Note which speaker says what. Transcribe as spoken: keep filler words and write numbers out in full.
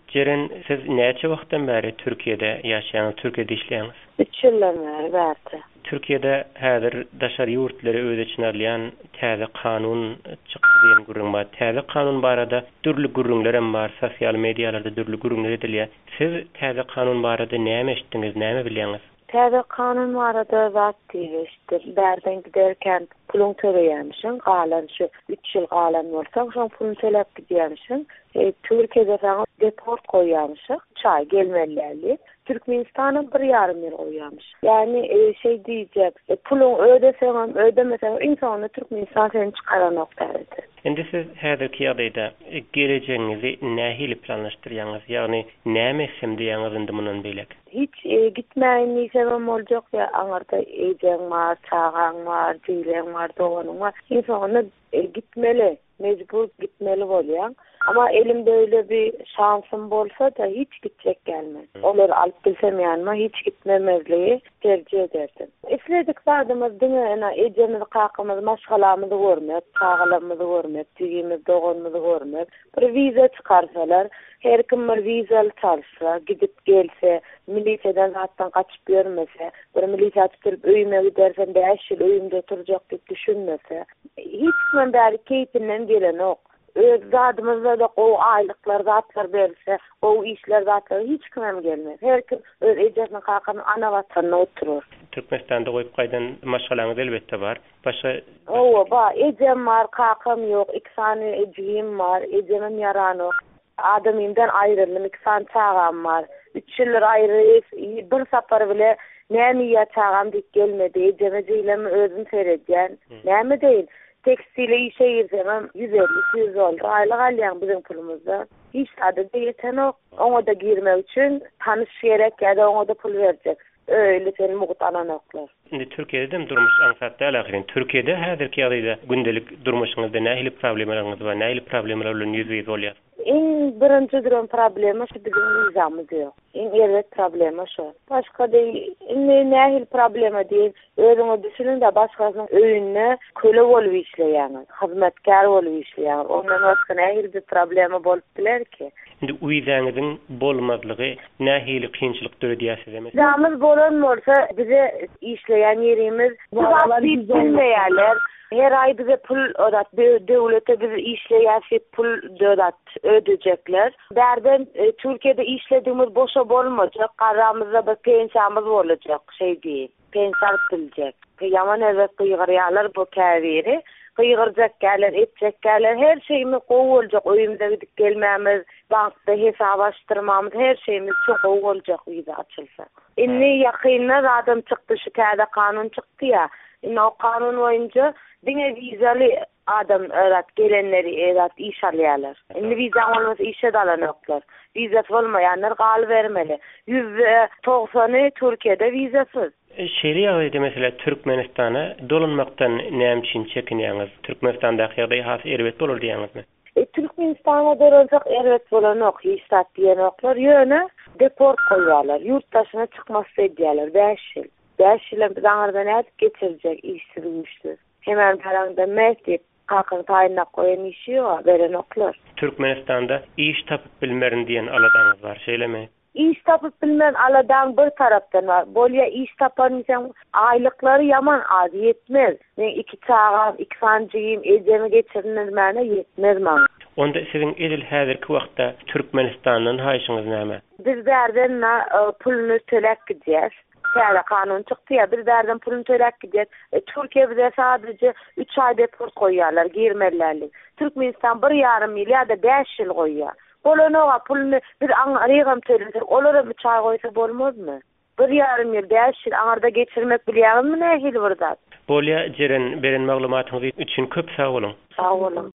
Speaker 1: Jeren siz näçe wagtdan bäri Türkiýede ýaşaýan, Türkiýede işleýäňiz?
Speaker 2: üç ýyllar bäri.
Speaker 1: Türkiýede häzir daşary ýurtlary öz içine alýan täze kanun çykdy diýen gurrun bar. Täze kanun barada türlü gurrunlar hem bar, sosial medialarda türlü gurrunlar edilýär. Siz täze kanun barada näme eşitdiňiz, näme bilýäňiz?
Speaker 2: Täze kanun barada zat diýişdir. Berden giderken pulun töreýärmişiň, galan şu üç ýyl galan bolsa, şo pulun töläp gidýärmişiň. E, Türkiýede saňa deport goýýarmışyk, çay gelmellerli. Türkmenistan'a bir yarım yer koyuyormuş. Yani e, şey diyecek, e, pulun ödesem, ödemesem, insanla Türkmenistan seni çıkaran noktaydı.
Speaker 1: Şimdi siz häzirki ýagdaýda e, geleceğinizi nähili planlaşdyrýaňyz? Ýagny näme semdiýäňiz indi mundan beýlek?
Speaker 2: Hiç e, gitmeýin nisebem boljak ya, aňarda ejeň bar, çagaň bar, diýleň bar, doganyň bar. İnsanla e, gitmeli, mecbur gitmeli bolýar. Ama elimde öyle bir şansım bolsa da hiç gidecek gelmez. Olur alıp bilsem yanıma hiç gitmemezliği tercih ederdim. İfledik vardımız dünyana ecemiz, kakımız, maşgalamızı görmez, çağalamızı görmez, tüyümüz, doğanımızı görmez. Bir vize çıkarsalar, her kim bir vizalı çalışsa, gidip gelse, miliseden zaten kaçıp görmese, bir milise açıp öyüme gidersen beş yıl öyümde oturacak diye düşünmese, hiç kimin beri keyfinden gelen ok. Zadımızda da o aylıklar zatlar verirse, o işler zatlar hiç kimem gelmez. Her kim öz ecesine kalkanın ana vatanına oturur.
Speaker 1: Türkmenistan'da koyup kaydan maşgalanız elbette var. Başka...
Speaker 2: Oo, ba, ecem var, kakam yok, iki tane eciyim var, ecemim yaran yok. Adamımdan ayrıldım, iki tane çağam var. Üç yıllar ayrıyız, bir safar bile neymi ya çağam dik gelmedi, ecemeciylemi özüm seyredyen, neymi değil. Tekstile işe girsem yüz elli yüz oldu. Aylık alyan bizim pulumuzda. Hiç adı da yeten ok. Ona da girmek için tanış gerek ya da ona da pul verecek. Öyle senin muhtanan oklar.
Speaker 1: Şimdi Türkiye'de mi durmuş ansatda alakirin? Türkiye'de häzirki ýagdaýda gündelik durmuşyňyzda nähili problemleriniz bar? Nähili problemler bilen ýüzüňiz bolýar?
Speaker 2: En birinci durum problema şu bizim vizamız yok. En erlet problema şu. Başka değil. En nehil problema değil. Özüňe düşünün de başkasının öýünde köle bolup işleýär. Hyzmatkar bolup işleýär. Ondan başka nehil bir problema bolup biler ki.
Speaker 1: Şimdi uýzaňyzyň bolmazlygy nähili kynçylyk döredýärsiz emes.
Speaker 2: Vizamız bolan bolsa bize işleýän ýerimiz bilmeýärler. Her ay bize pul ödat, devlete bize işleýär pul ödat ödeyecekler. Berden e, Türkiye'de işlediğimiz boşa bolmayacak, qaramızda bir pensiyamız olacak, şey değil, pensiya bilecek. Yaman evet kıygıryalar bu kaviri, kıygıracak gelir, etcek gelir, her şeyimiz kovu olacak, oyumuza gidip gelmemiz, bankta hesap açtırmamız, her şeyimiz çok kovu olacak vize açılsa. Inni yakınlar adam çıktı, şu kağıda kanun çıktı ya, inni o kanun boyunca dine vizalı adam öğret gelenleri öğret iş alıyorlar. Şimdi viza olmasa işe dalanıyorlar. Vizası olmayanlar gal vermeli. Yüzde doksanı Türkiye'de vizasız.
Speaker 1: Şeri ýagdaýda mesela Türkmenistan'a dolanmaktan näme üçin çekinýäňiz? Türkmenistan'da ýagdaý has erbet bolur diýäňizmi?
Speaker 2: E, Türkmenistan'a dolansak erbet bolan ok, istat diýen oklar ýöne deport goýýarlar. Ýurtdaşyna çykmasy edýärler beş ýyl. beş ýyl biz aňardan nädip geçirecek işsiz güýçsiz. Hemen paranda mektep kalkın tayinle koyan işi yok, veren oklar.
Speaker 1: Türkmenistan'da iş tapıp bilmerin diyen aladanız var, şeyle mi?
Speaker 2: İş tapıp bilmerin aladan bir taraftan var. Bolya iş tapan insan aylıkları yaman az, yetmez. Ben iki çağam, iki sancıyım, ecemi geçirinir mene yetmez man.
Speaker 1: Onda sizin edil häzirki wagtda Türkmenistan'ın haýşyňyz näme?
Speaker 2: Biz derden e, pulunu tölek gidýär. Täze kanun çıktı ya, bir derden pulunu tölek gidýär. E, Türkiye bize sadece üç ay deport koyýarlar, girmellerlik. Türkmenistan bir yarım ýyl ya da beş ýyl koyýar. Bolanoga pulunu bir aňyrygam töledik, olara üç ay koysa bolmazmy? Bir yarım ýyl, beş ýyl aňarda geçirmek bilýärmi nähili bir zat?
Speaker 1: Bolýa jeren beren maglumatyňyz üçin köp sag bolun.
Speaker 2: Sag bolun.